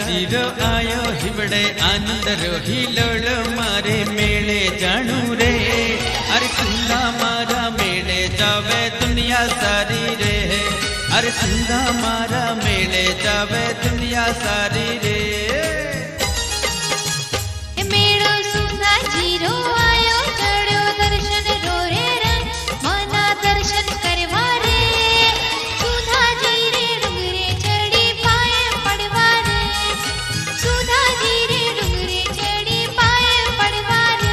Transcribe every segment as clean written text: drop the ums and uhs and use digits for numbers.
Zero आयो हिबड़े आनंद रो हिलोल मारे मेले जानू रे। अरे सुंदा मारा मेले जावे दुनिया सारी रे। अरे सुंदा मारा मेले जावे दुनिया सारी रे। मेड़ो सुंदा जीरो आयो चढ़ो दर्शन रो रे रंग मना दर्शन करवा रे। सुधा जी रे डुंगरे चढ़ी पाए पड़वा रे। सुधा जी रे डुंगरे चढ़ी पाए पड़वा रे।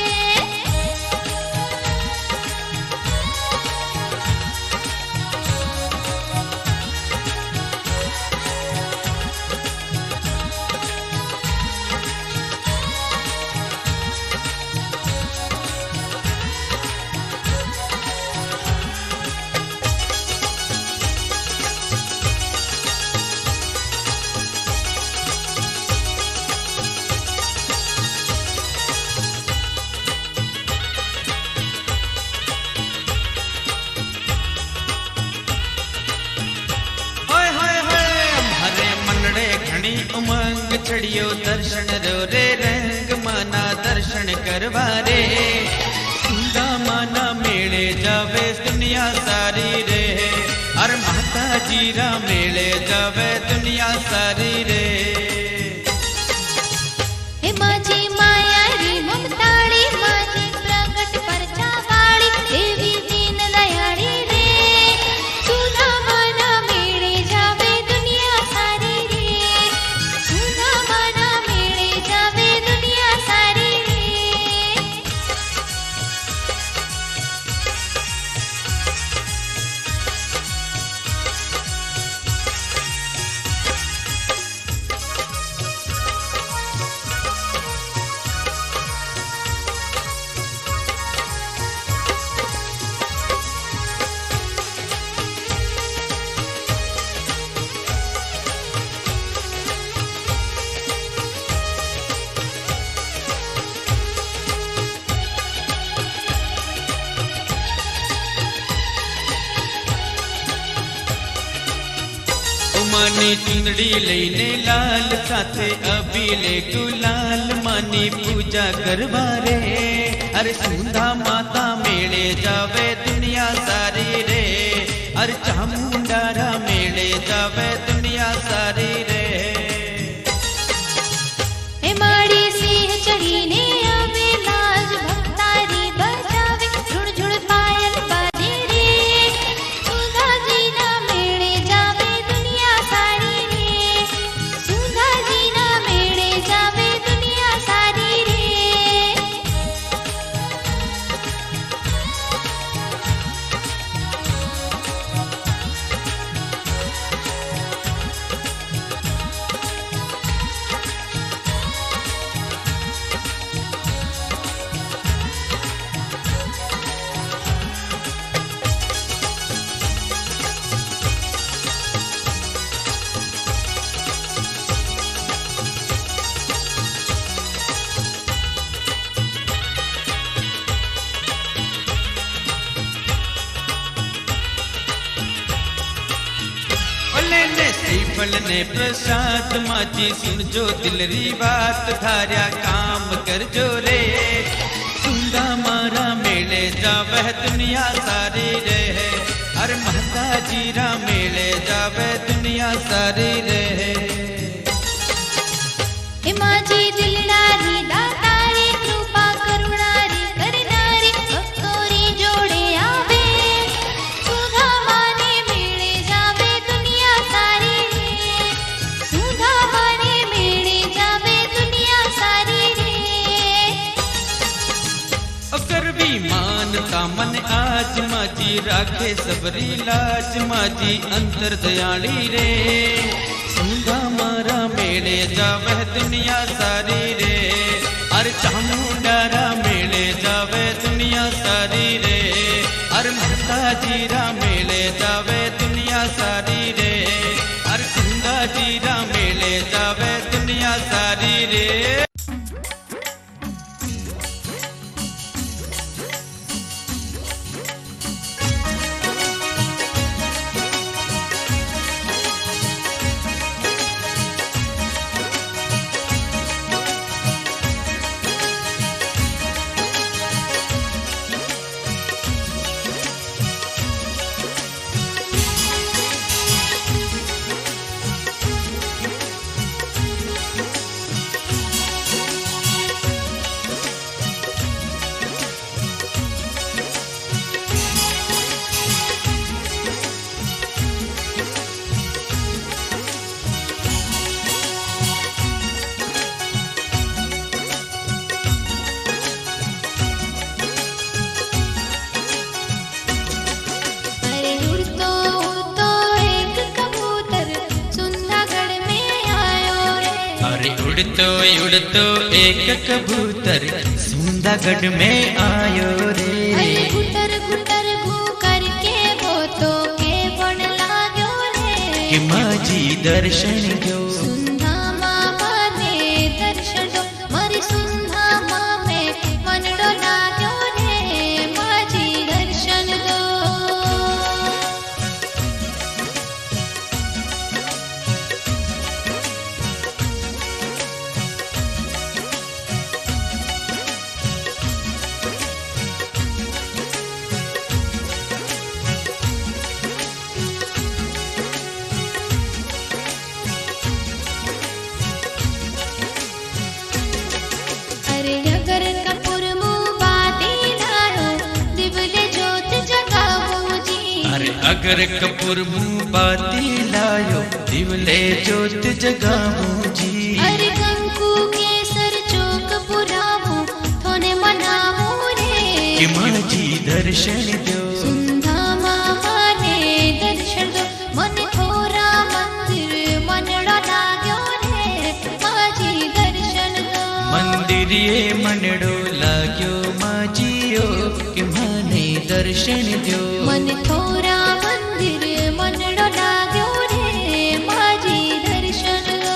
उमंग छड़ियो दर्शन रो रे रंग माना दर्शन करवा रे। सुंदा माना मेले जावे दुनिया सारी रे। अरे माता जीरा मेले जावे दुनिया सारी रे। हे माजी माया री ममताड़ी माजी प्रगट परचा वाली देवी दीन दयाड़ी रे। सुधा माना मेले जावे दुनिया सारी रे। सुधा माना मेले जावे दुनिया सारी रे। मानी चुंदड़ी लेने लाल साथे अबीले गुलाल मानी पूजा करवा रे। अरे सुंदा माता मेले जावे दुनिया सारी रे। अरे चामुंडारा मेले जावे दुनिया सारी रे। हे माड़ी सिंह चढ़ी ने आवे लाज भक्तारी बजावे झुड़ झुड़ पायल बाजे रे। सुधा जी ना मेले जावे दुनिया सारी रे। सुधा जी ना मेले जावे दुनिया सारी रे। फल ने प्रसाद माची सुन जो दिलरी बात धार्या काम कर जो रे। सुंदा मारा मेले जावे दुनिया सारी रे। अरे माता जीरा मेले जावे दुनिया सारी रे। हे माजी दिलदारी दातारी कृपा करुणारी करनारी भक्तोरी जोड़े आवे। सुधा माने मेले जावे दुनिया सारी रे। सुधा माने मेले जावे दुनिया सारी रे। अगर भी मानता मन आज माजी राखे सबरी लाज माजी अंतर दयाली रे। सुंदा मारा मेले जावे दुनिया सारी रे। अरे चामुंडारा मेले जावे दुनिया सारी रे। अरे माता जीरा मेले जावे दुनिया सारी रे। अरे सुंदा जीरा मेले जावे दुनिया सारी रे। उड़तो उड़तो एक कबूतर सुंदरगढ़ में आयो रे। अरे गुटर गुटर गु करके वो तो के बन लाग्यो रे। कि माझी दर्शन दो सुंधा मामा ने दर्शन दो मारी सुंधा मामे मनडो लाग्यो रे। माझी दर्शन दो। अरे अगर कपूर मुँह बाती लायो दिवले जोत जगावो जी। अरे अगर कपूर मुँह बाती लायो दिवले जोत जगावो जी। अरे कंकु केसर चौक पुरावो थोने मनावो रे। कि माझी दर्शन दो सुंधा मामा ने दर्शन दो मन थोरा मंदिर मनड़ा लाग्यो रे। माझी दर्शन दो। मंदिर ये मनडो लाग्यो माझियो कि माने दर्शन दो। मन थोरा मंदिर मनड़ो लाग्यो रे। माझी दर्शन दो।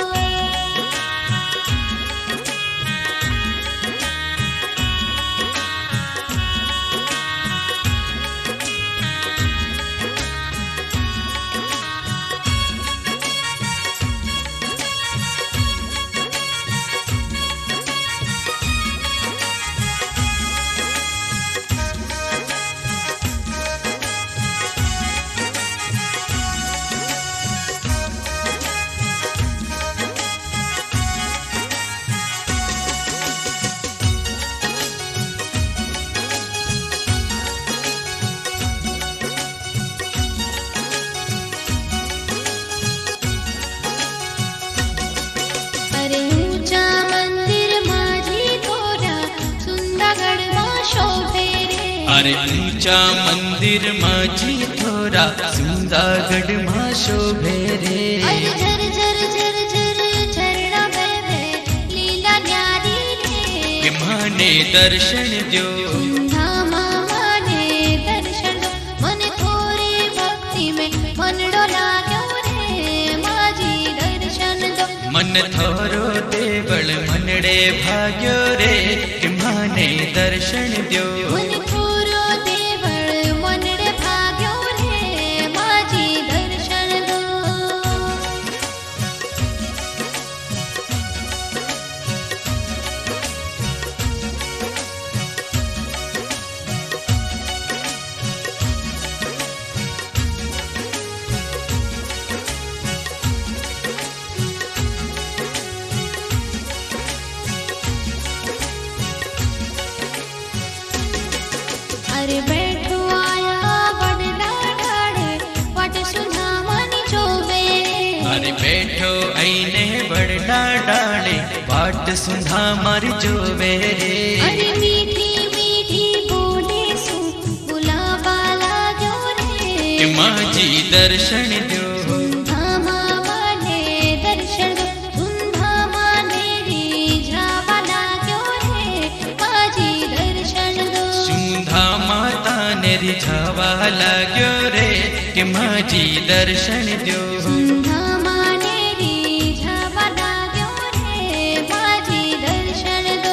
अरे ऊंचा मंदिर माझी थोरा सुंदरगढ़ मां शोभे रे। अरे ऊंचा मंदिर माझी थोरा सुंदरगढ़ मां शोभे रे। अरे झर झर झर झर झरना बहे लीला न्यारी रे। कि माने दर्शन दो सुंधा मामा ने दर्शन दो मन थोरी भक्ति में मनडो लाग्यो रे। माझी दर्शन दो। मन थोरो देवल मनडे भाग्यो रे। कि माने दर्शन दो मन थोरो देवल मनडे भाग्यो रे। माझी दर्शन दो। अरे बैठो आया बड़ला डाड़े वट सुधा मानी चोबे रे। अरे बैठो आईने बड़ला डाले बाट सुधा मर जो बेरे। अरे मीठी मीठी बोले सु बुलावा लाग्यो रे। कि माझी दर्शन दो सुंधा मामा ने दर्शन दो। सुंधा माने रिझावा लाग्यो रे। माझी दर्शन दो। सुंधा माता ने रिझावा लाग्यो रे। कि माझी दर्शन दो सुंधा माने रिझावा लाग्यो रे। माझी दर्शन दो।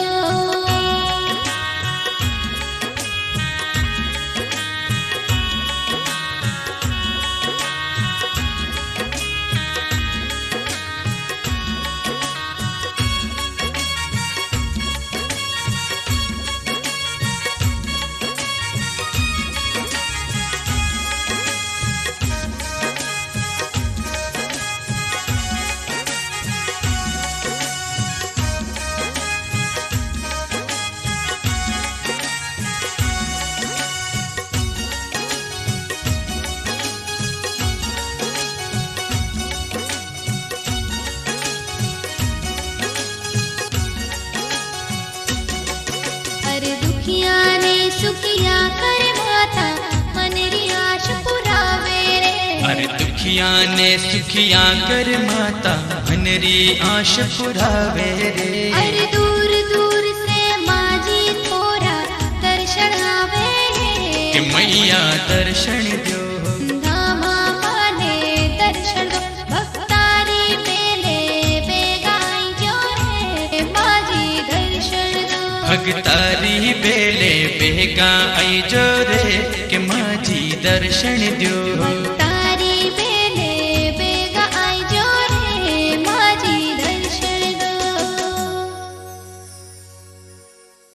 दुखिया ने सुखिया कर माता मनरी आश पुरावे रे। अरे दूर दूर से माजी थोड़ा दर्शन आवे कि मैया दर्शन दो धामा माने दर्शन दो भक्तारी मेले बेगाई जो रे माजी दर्शन दो भगतारी बेले बेगा आई जो रे कि माजी दर्शन दो।